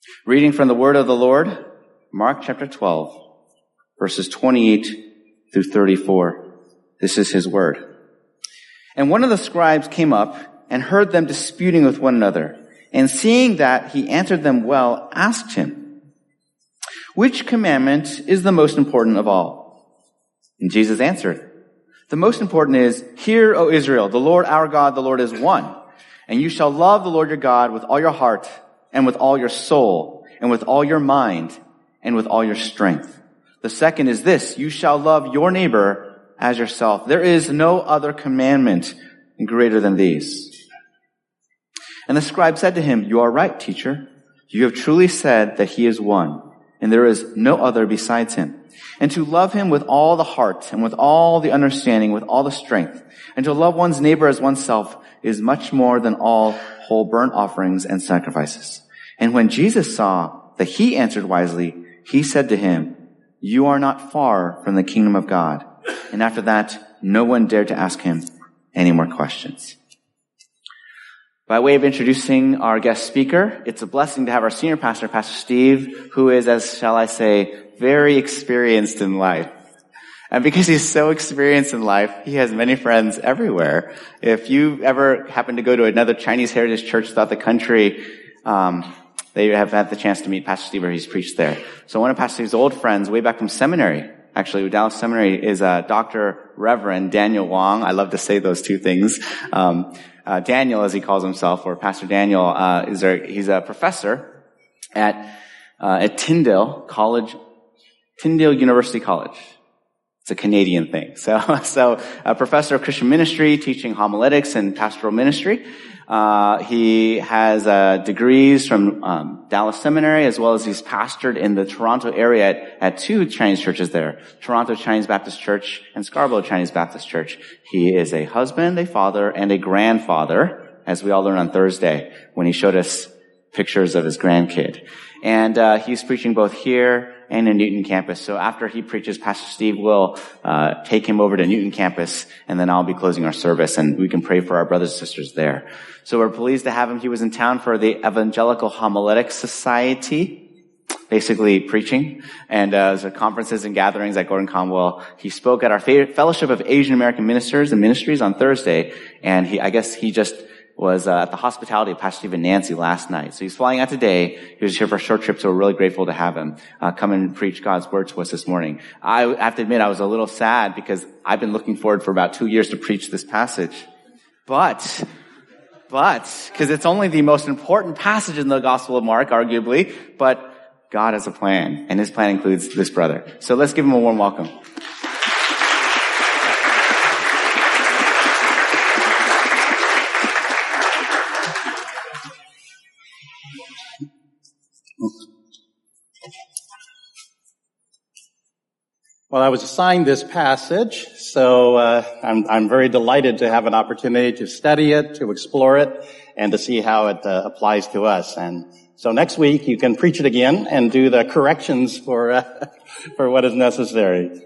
Reading from the word of the Lord, Mark chapter 12, verses 28 through 34. This is his word. And one of the scribes came up and heard them disputing with one another, and seeing that he answered them well, asked him, "Which commandment is the most important of all?" And Jesus answered, "The most important is, Hear, O Israel, the Lord our God, the Lord is one. And you shall love the Lord your God with all your heart, and with all your soul, and with all your mind, and with all your strength. The second is this, you shall love your neighbor as yourself. There is no other commandment greater than these." And the scribe said to him, "You are right, teacher. You have truly said that he is one, and there is no other besides him. And to love him with all the heart, and with all the understanding, with all the strength, and to love one's neighbor as oneself is much more than all whole burnt offerings and sacrifices." And when Jesus saw that he answered wisely, he said to him, "You are not far from the kingdom of God." And after that, no one dared to ask him any more questions. By way of introducing our guest speaker, it's a blessing to have our senior pastor, Pastor Steve, who is, as shall I say, very experienced in life. And because he's so experienced in life, he has many friends everywhere. If you ever happen to go to another Chinese heritage church throughout the country, they have had the chance to meet Pastor Steve, or he's preached there. So one of Pastor Steve's old friends, way back from seminary, actually, Dallas Seminary, is Dr. Reverend Daniel Wong. I love to say those two things. Daniel, as he calls himself, or Pastor Daniel, he's a professor at Tyndale University College. It's a Canadian thing. So a professor of Christian ministry, teaching homiletics and pastoral ministry. He has degrees from Dallas Seminary, as well as he's pastored in the Toronto area at two Chinese churches there, Toronto Chinese Baptist Church and Scarborough Chinese Baptist Church. He is a husband, a father, and a grandfather, as we all learned on Thursday when he showed us pictures of his grandkid. And he's preaching both here and in Newton campus. So after he preaches, Pastor Steve will take him over to Newton campus, and then I'll be closing our service, and we can pray for our brothers and sisters there. So we're pleased to have him. He was in town for the Evangelical Homiletic Society, basically preaching, and the conferences and gatherings at Gordon Conwell. He spoke at our Fellowship of Asian American Ministers and Ministries on Thursday, and I guess he just was at the hospitality of Pastor Steve and Nancy last night. So he's flying out today. He was here for a short trip, so we're really grateful to have him come and preach God's word to us this morning. I have to admit, I was a little sad because I've been looking forward for about 2 years to preach this passage. But, because it's only the most important passage in the Gospel of Mark, arguably, but God has a plan, and his plan includes this brother. So let's give him a warm welcome. Well, I was assigned this passage, so I'm very delighted to have an opportunity to study it, to explore it, and to see how it applies to us. And so next week you can preach it again and do the corrections for what is necessary.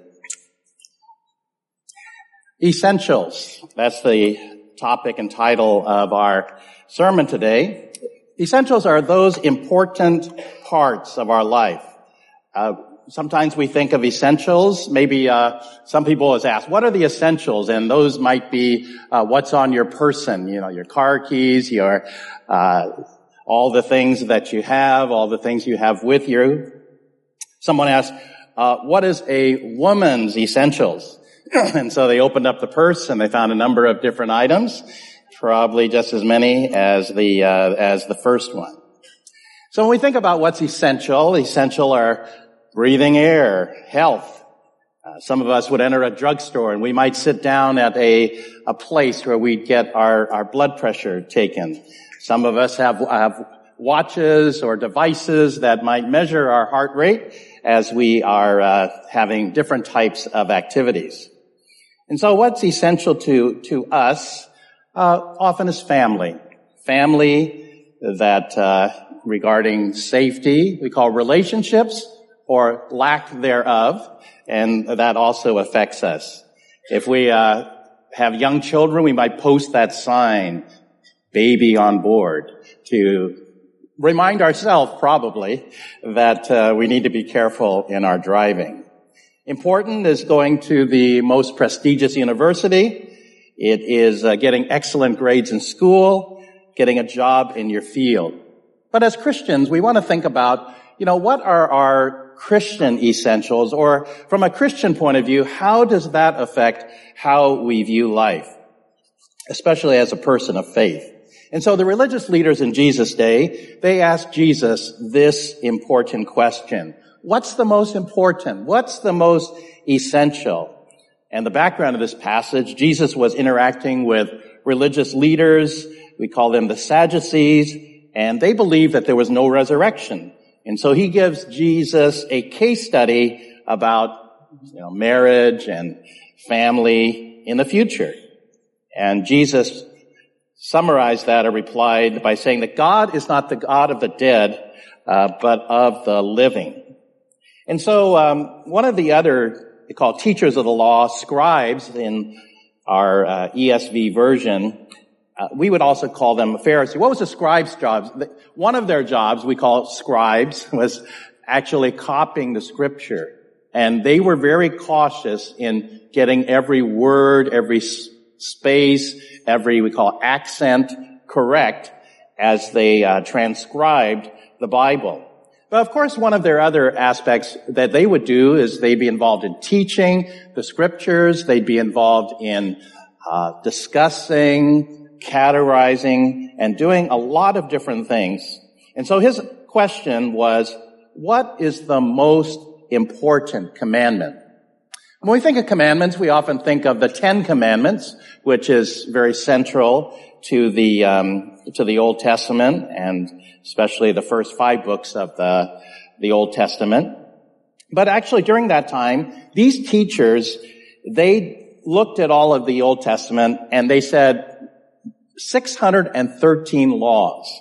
Essentials. That's the topic and title of our sermon today. Essentials are those important parts of our life. Sometimes we think of essentials. Maybe some people has asked, what are the essentials? And those might be what's on your person, your car keys, your all the things that you have, all the things you have with you. Someone asked, what is a woman's essentials? And so they opened up the purse and they found a number of different items, probably just as many as the first one. So when we think about what's essential are breathing air, health. Some of us would enter a drugstore and we might sit down at a place where we get our blood pressure taken. Some of us have watches or devices that might measure our heart rate as we are having different types of activities. And so what's essential to us often is family. Family that regarding safety, we call relationships, or lack thereof, and that also affects us. If we have young children, we might post that sign, baby on board, to remind ourselves probably that we need to be careful in our driving. Important is going to the most prestigious university. It is getting excellent grades in school, getting a job in your field. But as Christians, we want to think about, what are our Christian essentials? Or from a Christian point of view, how does that affect how we view life, especially as a person of faith? And so the religious leaders in Jesus' day, they asked Jesus this important question. What's the most important? What's the most essential? And the background of this passage, Jesus was interacting with religious leaders. We call them the Sadducees, and they believed that there was no resurrection. And so he gives Jesus a case study about, marriage and family in the future. And Jesus summarized that or replied by saying that God is not the God of the dead, but of the living. And so one of the other, they call teachers of the law, scribes in our ESV version, we would also call them Pharisees. What was the scribes' jobs? One of their jobs, we call scribes, was actually copying the scripture. And they were very cautious in getting every word, every space, every, we call accent, correct as they transcribed the Bible. But of course, one of their other aspects that they would do is they'd be involved in teaching the scriptures. They'd be involved in discussing, categorizing, and doing a lot of different things. And so his question was, what is the most important commandment? When we think of commandments, we often think of the 10 Commandments, which is very central to the Old Testament, and especially the first 5 books of the Old Testament. But actually, during that time, these teachers, they looked at all of the Old Testament and they said 613 laws,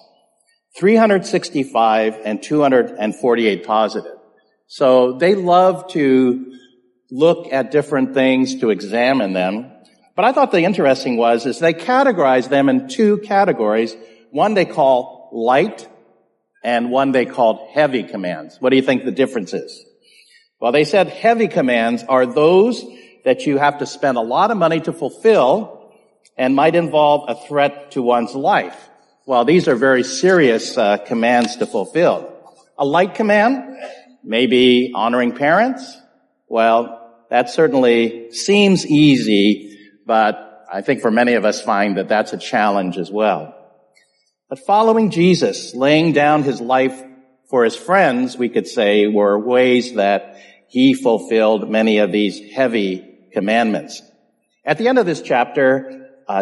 365 and 248 positive. So they love to look at different things, to examine them. But I thought the interesting is they categorized them in 2 categories. One they call light and one they called heavy commands. What do you think the difference is? Well, they said heavy commands are those that you have to spend a lot of money to fulfill and might involve a threat to one's life. Well, these are very serious commands to fulfill. A light command, maybe honoring parents. Well, that certainly seems easy, but I think for many of us find that that's a challenge as well. But following Jesus, laying down his life for his friends, we could say, were ways that he fulfilled many of these heavy commandments. At the end of this chapter,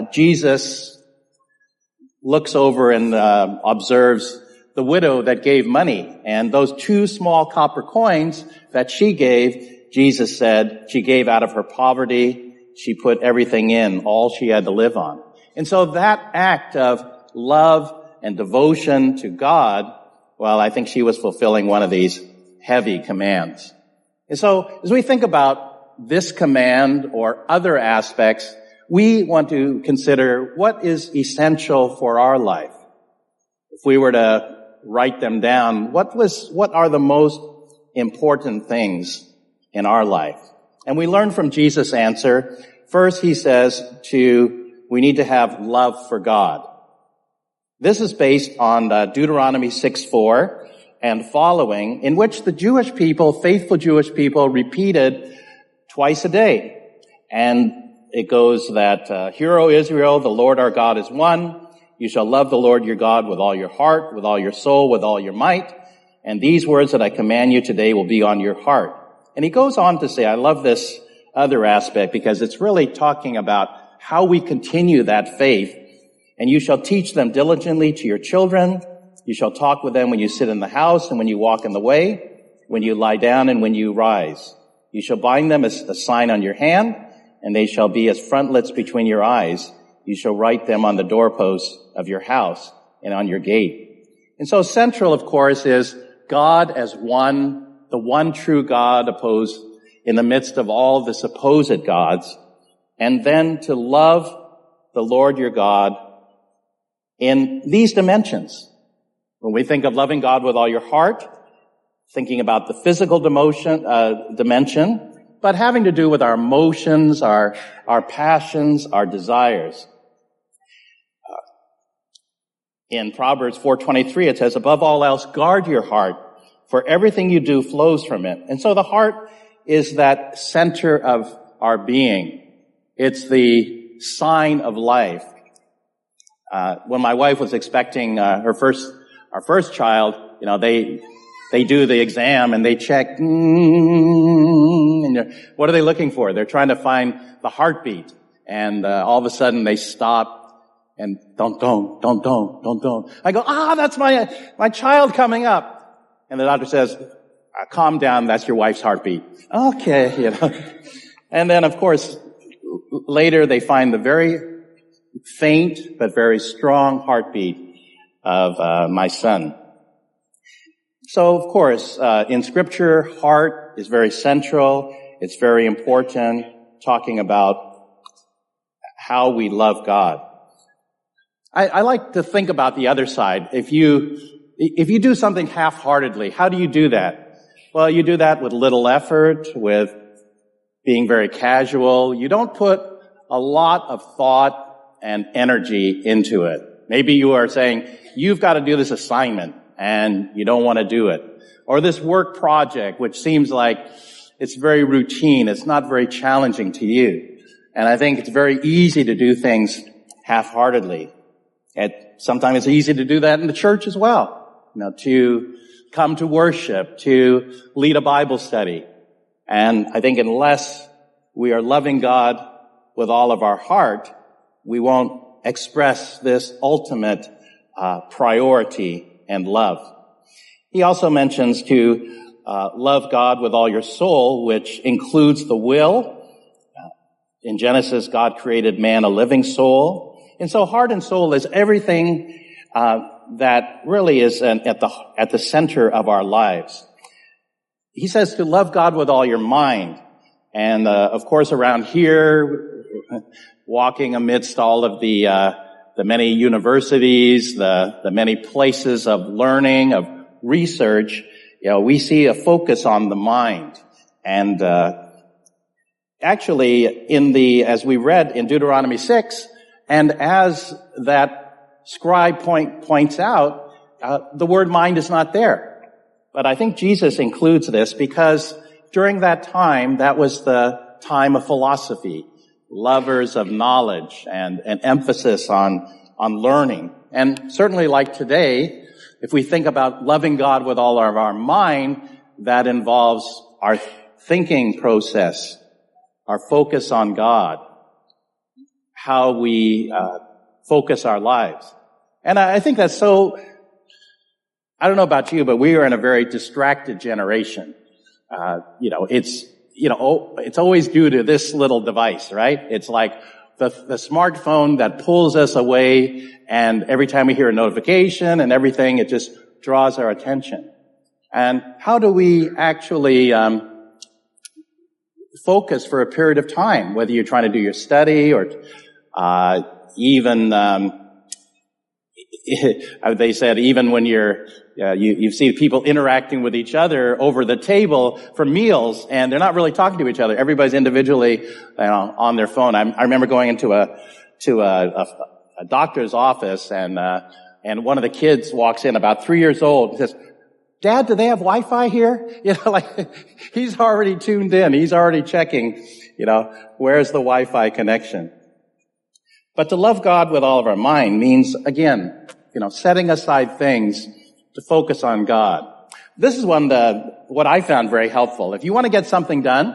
Jesus looks over and observes the widow that gave money. And those 2 small copper coins that she gave, Jesus said she gave out of her poverty. She put everything in, all she had to live on. And so that act of love and devotion to God, well, I think she was fulfilling one of these heavy commands. And so as we think about this command or other aspects, we want to consider what is essential for our life. If we were to write them down, what are the most important things in our life? And we learn from Jesus' answer. First, he says we need to have love for God. This is based on Deuteronomy 6:4 and following, in which the Jewish people, faithful Jewish people, repeated twice a day. And it goes that, Hear, O Israel, the Lord our God is one. You shall love the Lord your God with all your heart, with all your soul, with all your might. And these words that I command you today will be on your heart. And he goes on to say, I love this other aspect because it's really talking about how we continue that faith. And you shall teach them diligently to your children. You shall talk with them when you sit in the house and when you walk in the way, when you lie down and when you rise. You shall bind them as a sign on your hand, and they shall be as frontlets between your eyes. You shall write them on the doorposts of your house and on your gate. And so central, of course, is God as one, the one true God opposed in the midst of all the supposed gods, and then to love the Lord your God in these dimensions. When we think of loving God with all your heart, thinking about the physical dimension, but having to do with our emotions, our passions, our desires. In Proverbs 4:23, it says, above all else, guard your heart, for everything you do flows from it. And so the heart is that center of our being. It's the sign of life. When my wife was expecting our first child, they do the exam and they check, and what are they looking for? They're trying to find the heartbeat. And all of a sudden they stop and don't. I go, that's my child coming up. And the doctor says, calm down, that's your wife's heartbeat. Okay, And then, of course, later they find the very faint but very strong heartbeat of my son. So, of course, in Scripture, heart is very central. It's very important, talking about how we love God. I like to think about the other side. If you do something half-heartedly, how do you do that? Well, you do that with little effort, with being very casual. You don't put a lot of thought and energy into it. Maybe you are saying, you've got to do this assignment, and you don't want to do it. Or this work project, which seems like it's very routine. It's not very challenging to you. And I think it's very easy to do things half-heartedly. And sometimes it's easy to do that in the church as well. To come to worship, to lead a Bible study. And I think unless we are loving God with all of our heart, we won't express this ultimate priority and love. He also mentions to love God with all your soul, which includes the will. In Genesis, God created man a living soul. And so heart and soul is everything that really is at the center of our lives. He says to love God with all your mind. And of course, around here, walking amidst all of the many universities, the many places of learning, of research, we see a focus on the mind. And actually, as we read in Deuteronomy 6, and as that scribe points out, the word mind is not there. But I think Jesus includes this because during that time, that was the time of philosophy, lovers of knowledge and an emphasis on learning. And certainly like today, if we think about loving God with all of our mind, that involves our thinking process, our focus on God, how we focus our lives. And I think that's so, I don't know about you, but we are in a very distracted generation. It's always due to this little device, right? It's like the smartphone that pulls us away, and every time we hear a notification and everything, it just draws our attention. And how do we actually focus for a period of time, whether you're trying to do your study or even they said even when you see people interacting with each other over the table for meals, and they're not really talking to each other. Everybody's individually on their phone. I remember going into a doctor's office, and one of the kids walks in, about 3 years old, and says, "Dad, do they have Wi-Fi here?" He's already tuned in. He's already checking, where's the Wi-Fi connection? But to love God with all of our mind means, again, setting aside things to focus on God. This is what I found very helpful. If you want to get something done,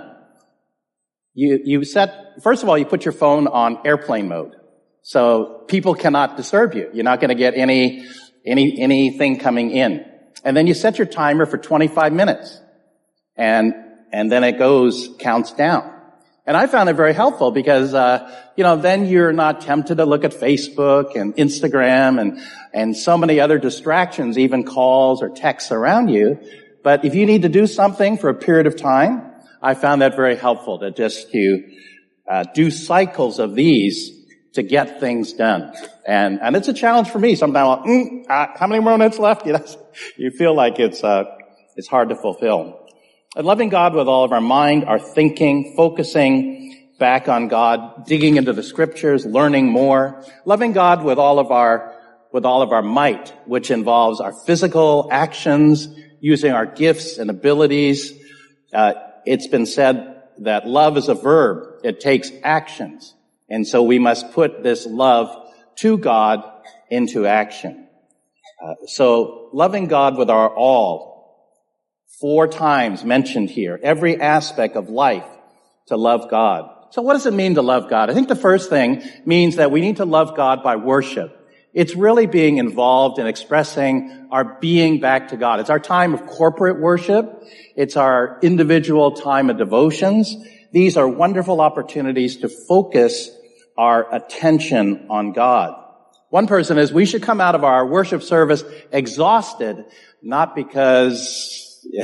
first of all, you put your phone on airplane mode. So people cannot disturb you. You're not going to get anything coming in. And then you set your timer for 25 minutes. And then it counts down. And I found it very helpful because, then you're not tempted to look at Facebook and Instagram and so many other distractions, even calls or texts around you. But if you need to do something for a period of time, I found that very helpful to do cycles of these to get things done. And it's a challenge for me. Sometimes how many more minutes left? You feel like it's hard to fulfill. And loving God with all of our mind, our thinking, focusing back on God, digging into the scriptures, learning more. Loving God with all of our might, which involves our physical actions, using our gifts and abilities. It's been said that love is a verb. It takes actions. And so we must put this love to God into action. So loving God with our all, 4 times mentioned here, every aspect of life to love God. So what does it mean to love God? I think the first thing means that we need to love God by worship. It's really being involved in expressing our being back to God. It's our time of corporate worship. It's our individual time of devotions. These are wonderful opportunities to focus our attention on God. One person is, we should come out of our worship service exhausted, not because,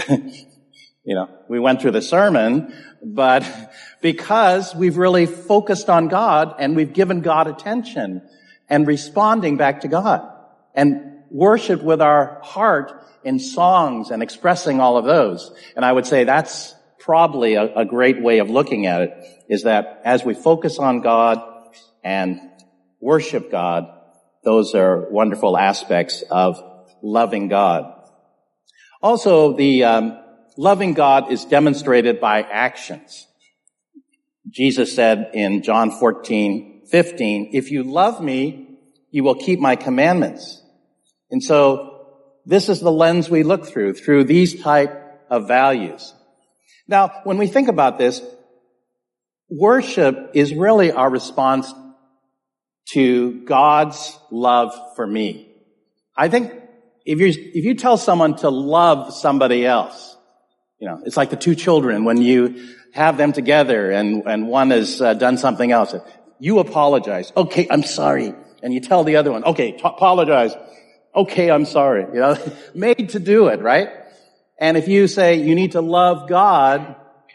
we went through the sermon, but because we've really focused on God and we've given God attention and responding back to God, and worship with our heart in songs and expressing all of those. And I would say that's probably a great way of looking at it, is that as we focus on God and worship God, those are wonderful aspects of loving God. Also, the loving God is demonstrated by actions. Jesus said in John 14:15, if you love me, you will keep my commandments. And so this is the lens we look through these type of values. Now, when we think about this, worship is really our response to God's love for me. I think if you tell someone to love somebody else, it's like the 2 children when you have them together and one has done something else. You apologize. Okay, I'm sorry. And you tell the other one, okay, apologize. Okay, I'm sorry. Made to do it, right? And if you say you need to love God,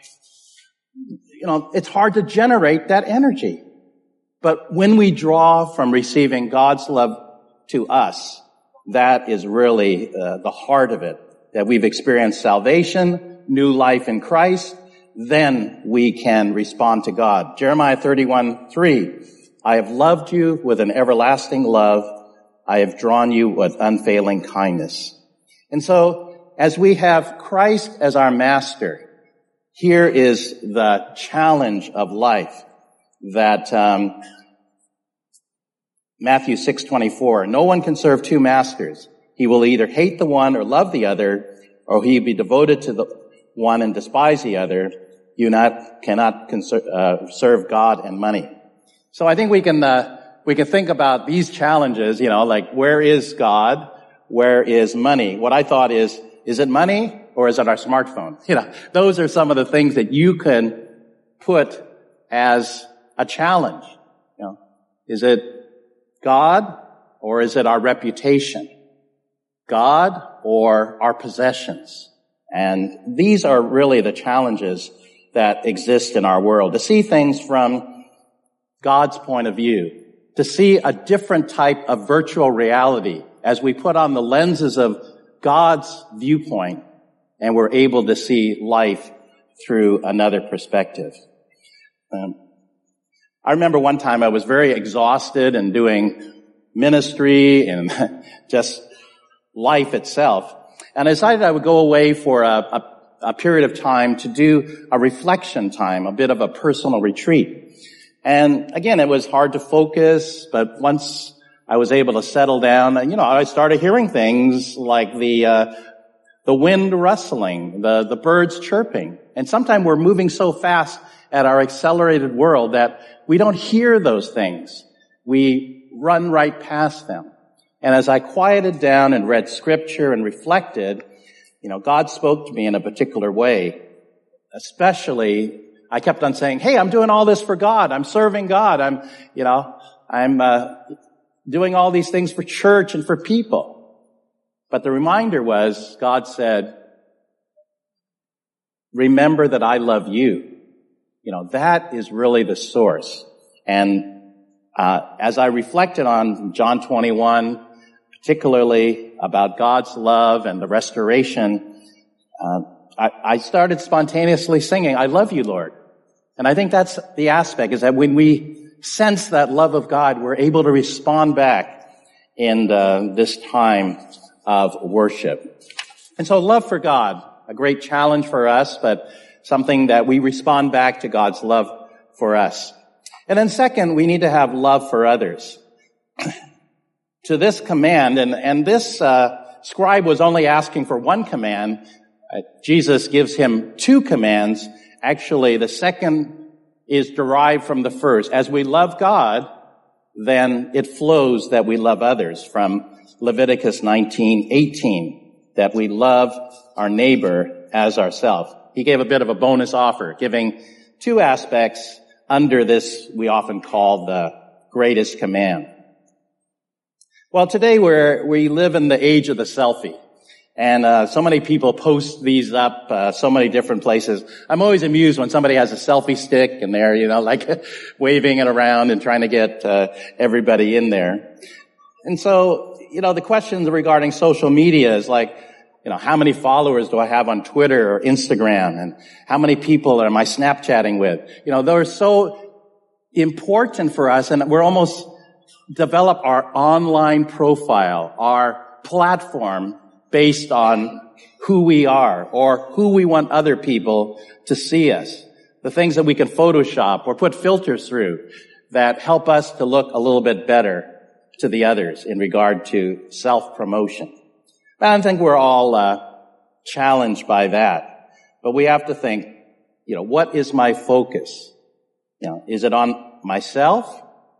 it's hard to generate that energy. But when we draw from receiving God's love to us, that is really the heart of it, that we've experienced salvation, new life in Christ, then we can respond to God. Jeremiah 31:3, I have loved you with an everlasting love. I have drawn you with unfailing kindness. And so, as we have Christ as our master, here is the challenge of life that Matthew 6:24, no one can serve 2 masters. He will either hate the one or love the other, or he will be devoted to the one and despise the other. You cannot serve God and money. So I think we can think about these challenges, like where is God? Where is money? What I thought is it money or is it our smartphone? Those are some of the things that you can put as a challenge. Is it God or is it our reputation? God or our possessions? And these are really the challenges that exist in our world. To see things from God's point of view, to see a different type of virtual reality as we put on the lenses of God's viewpoint and we're able to see life through another perspective. I remember one time I was very exhausted and doing ministry and just life itself. And I decided I would go away for a period of time to do a reflection time, a bit of a personal retreat. And again, it was hard to focus, but once I was able to settle down, I started hearing things like the wind rustling, the birds chirping. And sometimes we're moving so fast at our accelerated world that we don't hear those things. We run right past them. And as I quieted down and read scripture and reflected, God spoke to me in a particular way. Especially, I kept on saying, hey, I'm doing all this for God. I'm serving God. I'm doing all these things for church and for people. But the reminder was, God said, remember that I love you. That is really the source. And As I reflected on John 21, particularly about God's love and the restoration, I started spontaneously singing, "I love you, Lord." And I think that's the aspect, is that when we sense that love of God, we're able to respond back in this time of worship. And so love for God, a great challenge for us, but something that we respond back to God's love for us. And then second, we need to have love for others. To this command, and this scribe was only asking for one command. Jesus gives him two commands. Actually, the second is derived from the first. As we love God, then it flows that we love others, from Leviticus 19:18, that we love our neighbor as ourselves. He gave a bit of a bonus offer, giving two aspects under this we often call the greatest command. Well, today we live in the age of the selfie. And so many people post these up so many different places. I'm always amused when somebody has a selfie stick and they're, like waving it around and trying to get everybody in there. And so, the questions regarding social media is like, how many followers do I have on Twitter or Instagram? And how many people am I Snapchatting with? They're so important for us, and we're almost develop our online profile, our platform, based on who we are or who we want other people to see us. The things that we can Photoshop or put filters through that help us to look a little bit better to the others in regard to self-promotion. I don't think we're all challenged by that, but we have to think, what is my focus? Is it on myself?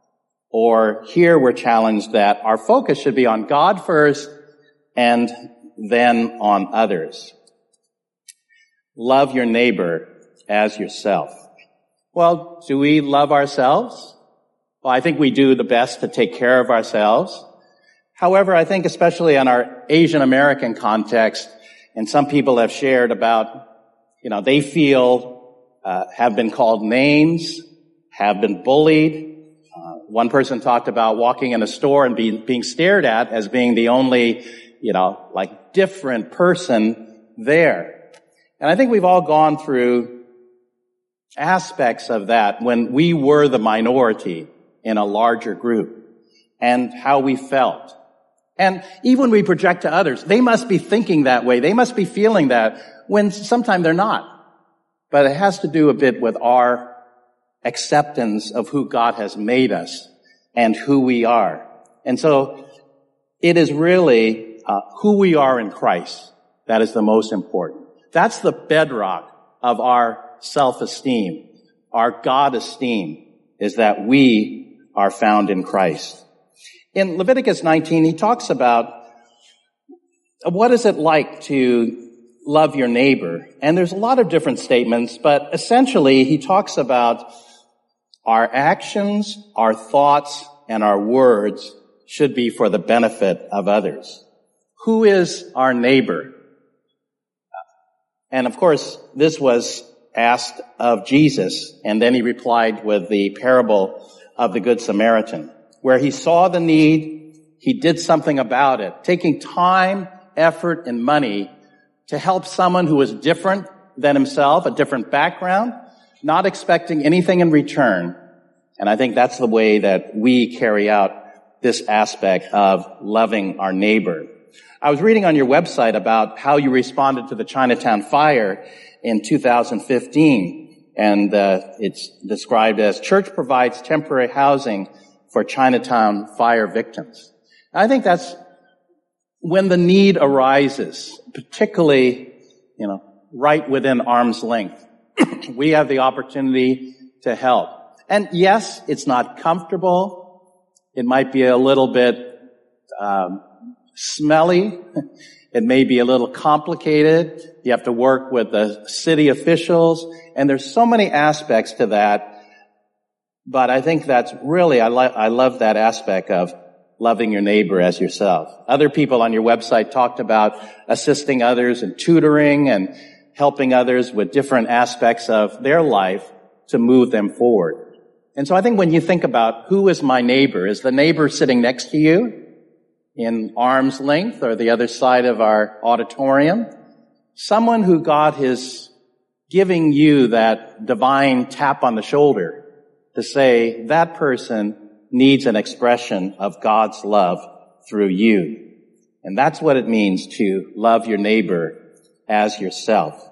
Or here we're challenged that our focus should be on God first and then on others. Love your neighbor as yourself. Well, do we love ourselves? Well, I think we do the best to take care of ourselves. However, I think especially in our Asian American context, and some people have shared about, they feel, have been called names, have been bullied. One person talked about walking in a store and being stared at as being the only, different person there. And I think we've all gone through aspects of that when we were the minority in a larger group and how we felt. And even when we project to others, they must be thinking that way. They must be feeling that when sometimes they're not. But it has to do a bit with our acceptance of who God has made us and who we are. And so it is really who we are in Christ that is the most important. That's the bedrock of our self-esteem, our God-esteem, is that we are found in Christ. In Leviticus 19, he talks about what is it like to love your neighbor. And there's a lot of different statements, but essentially he talks about our actions, our thoughts, and our words should be for the benefit of others. Who is our neighbor? And of course, this was asked of Jesus, and then he replied with the parable of the Good Samaritan, where he saw the need, he did something about it, taking time, effort, and money to help someone who was different than himself, a different background, not expecting anything in return. And I think that's the way that we carry out this aspect of loving our neighbor. I was reading on your website about how you responded to the Chinatown fire in 2015, and it's described as church provides temporary housing for Chinatown fire victims. I think that's when the need arises, particularly, right within arm's length. We have the opportunity to help. And yes, it's not comfortable. It might be a little bit smelly. It may be a little complicated. You have to work with the city officials. And there's so many aspects to that. But I think that's really, I love that aspect of loving your neighbor as yourself. Other people on your website talked about assisting others in tutoring and helping others with different aspects of their life to move them forward. And so I think when you think about who is my neighbor, is the neighbor sitting next to you in arm's length or the other side of our auditorium? Someone who God is giving you that divine tap on the shoulder to say that person needs an expression of God's love through you. And that's what it means to love your neighbor as yourself.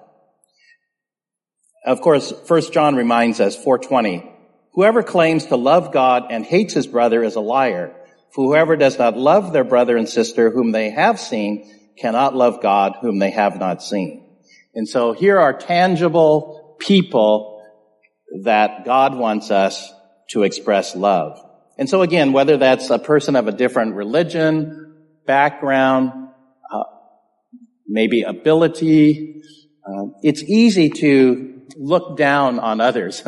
Of course, 1 John reminds us, 4:20, whoever claims to love God and hates his brother is a liar. For whoever does not love their brother and sister whom they have seen cannot love God whom they have not seen. And so here are tangible people that God wants us to express love. And so again, whether that's a person of a different religion, background, maybe ability, it's easy to look down on others.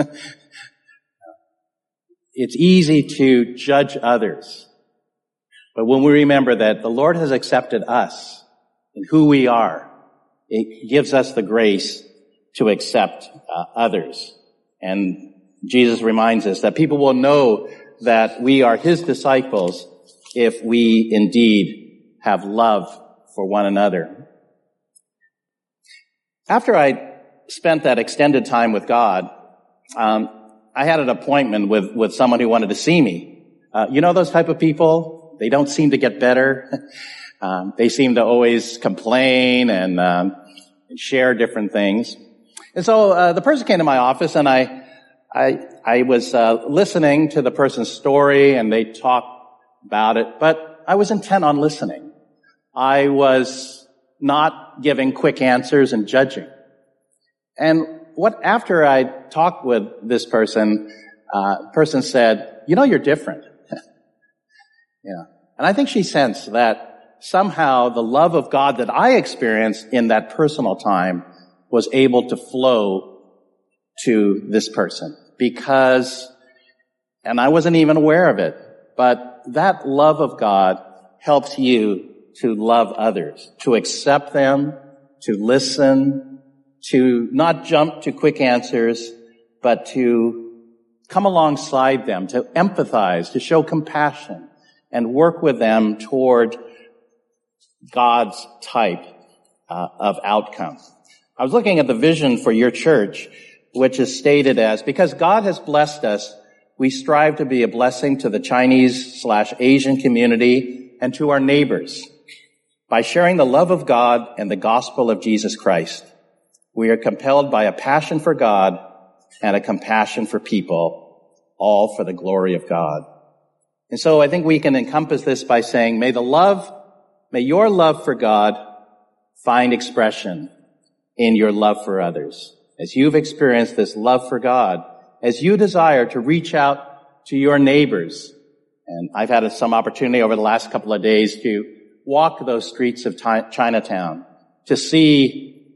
It's easy to judge others. But when we remember that the Lord has accepted us and who we are, it gives us the grace to accept others. And Jesus reminds us that people will know that we are his disciples if we indeed have love for one another. After I spent that extended time with God, I had an appointment with someone who wanted to see me. You know those type of people? They don't seem to get better. They seem to always complain and share different things. And so the person came to my office, and I was listening to the person's story, and they talked about it, but I was intent on listening. I was not giving quick answers and judging. And after I talked with this person, person said, "You know, you're different." Yeah. And I think she sensed that somehow the love of God that I experienced in that personal time was able to flow to this person and I wasn't even aware of it, but that love of God helps you to love others, to accept them, to listen, to not jump to quick answers, but to come alongside them, to empathize, to show compassion, and work with them toward God's type of outcome. I was looking at the vision for your church, which is stated as, because God has blessed us, we strive to be a blessing to the Chinese/Asian community and to our neighbors by sharing the love of God and the gospel of Jesus Christ. We are compelled by a passion for God and a compassion for people, all for the glory of God. And so I think we can encompass this by saying, may your love for God find expression in your love for others. As you've experienced this love for God, as you desire to reach out to your neighbors. And I've had some opportunity over the last couple of days to walk those streets of Chinatown, to see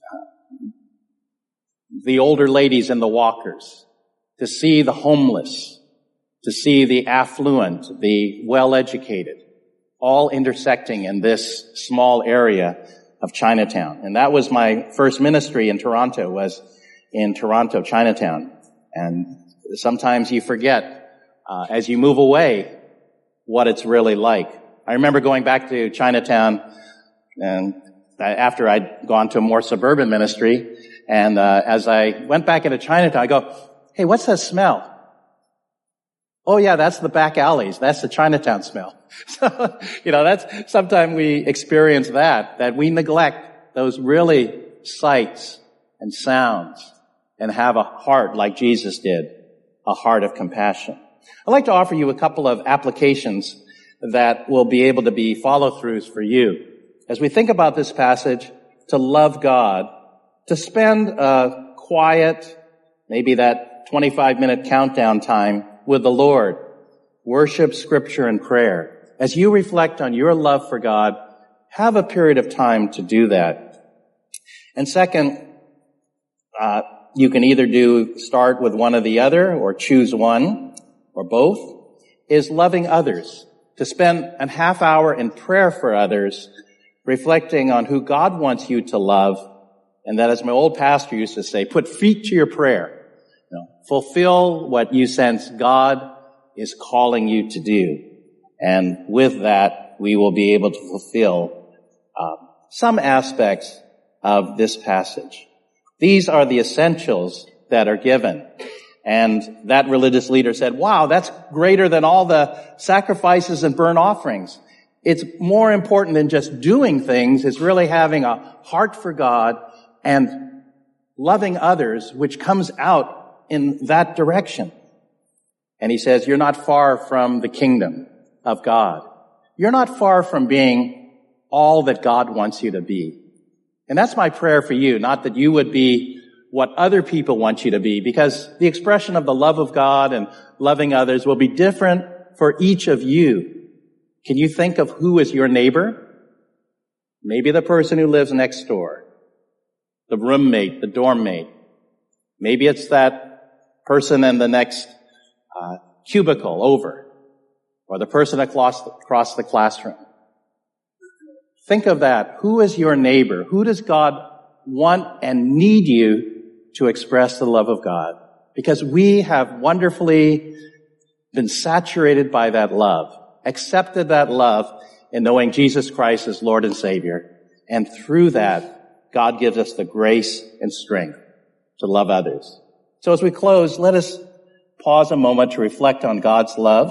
the older ladies in the walkers, to see the homeless, to see the affluent, the well-educated, all intersecting in this small area of Chinatown. And that was my first ministry in Toronto, was in Toronto, Chinatown. And sometimes you forget, as you move away, what it's really like. I remember going back to Chinatown, and after I'd gone to a more suburban ministry, and as I went back into Chinatown, I go, "Hey, what's that smell?" "Oh yeah, that's the back alleys. That's the Chinatown smell." So, that's, sometimes we experience that we neglect those really sights and sounds and have a heart like Jesus did, a heart of compassion. I'd like to offer you a couple of applications that will be able to be follow-throughs for you. As we think about this passage, to love God, to spend a quiet, maybe that 25-minute countdown time with the Lord, worship, scripture, and prayer. As you reflect on your love for God, have a period of time to do that. And second, you can either start with one or the other, or choose one, or both, is loving others. To spend a half hour in prayer for others, reflecting on who God wants you to love, and that, as my old pastor used to say, put feet to your prayer. fulfill what you sense God is calling you to do. And with that, we will be able to fulfill some aspects of this passage. These are the essentials that are given. And that religious leader said, wow, that's greater than all the sacrifices and burnt offerings. It's more important than just doing things. It's really having a heart for God and loving others, which comes out in that direction. And he says, you're not far from the kingdom of God. You're not far from being all that God wants you to be. And that's my prayer for you, not that you would be what other people want you to be, because the expression of the love of God and loving others will be different for each of you. Can you think of who is your neighbor? Maybe the person who lives next door, the roommate, the dorm mate. Maybe it's that person in the next cubicle over, or the person across the classroom. Think of that. Who is your neighbor? Who does God want and need you to express the love of God? Because we have wonderfully been saturated by that love, accepted that love in knowing Jesus Christ as Lord and Savior. And through that, God gives us the grace and strength to love others. So as we close, let us pause a moment to reflect on God's love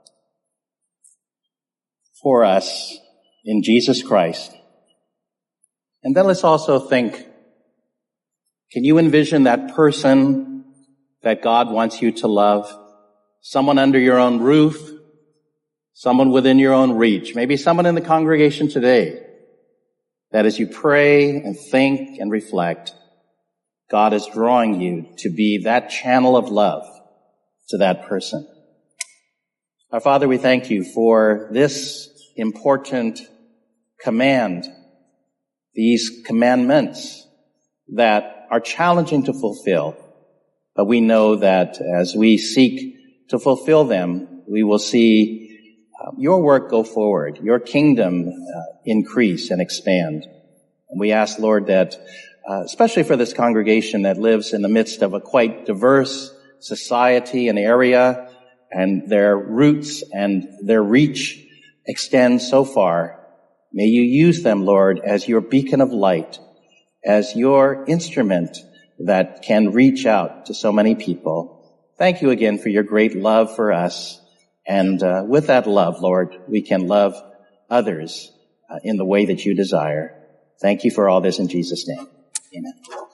for us in Jesus Christ. And then let's also think, can you envision that person that God wants you to love? Someone under your own roof, someone within your own reach, maybe someone in the congregation today, that as you pray and think and reflect, God is drawing you to be that channel of love to that person. Our Father, we thank you for this important command, these commandments that are challenging to fulfill. But we know that as we seek to fulfill them, we will see your work go forward, your kingdom increase and expand. And we ask, Lord, that especially for this congregation that lives in the midst of a quite diverse society and area, and their roots and their reach extend so far, may you use them, Lord, as your beacon of light, as your instrument that can reach out to so many people. Thank you again for your great love for us. And with that love, Lord, we can love others in the way that you desire. Thank you for all this in Jesus' name. Amen.